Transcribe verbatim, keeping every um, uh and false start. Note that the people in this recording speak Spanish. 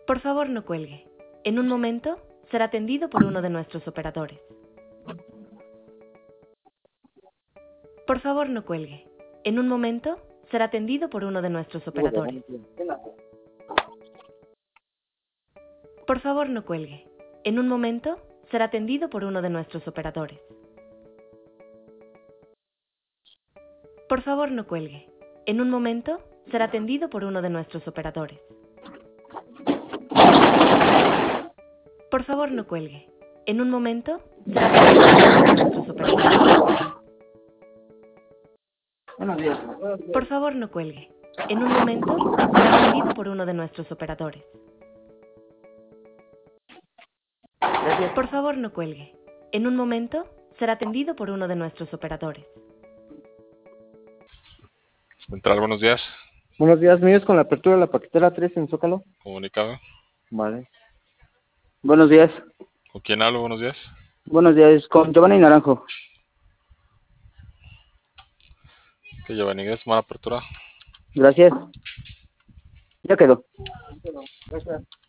Por favor, no cuelgue. En un momento será atendido por uno de nuestros operadores. Por favor, no cuelgue. En un momento será atendido por uno de nuestros operadores. Por favor, no cuelgue. En un momento será atendido por uno de nuestros operadores. Por favor, no cuelgue. En un momento será atendido por uno de nuestros operadores. Por favor, no cuelgue. En un momento será atendido por uno de nuestros operadores. Buenos días. Por favor, no cuelgue. En un momento será atendido por uno de nuestros operadores. Gracias. Por favor, no cuelgue. En un momento será atendido por uno de nuestros operadores. Central, buenos días. Buenos días, míos con la apertura de la paquetera tres en Zócalo. Comunicado. Vale. Buenos días. ¿Con quién hablo? Buenos días. Buenos días, con Giovanni Naranjo. Que Giovanni, es mala apertura. Gracias. Ya quedó. Gracias.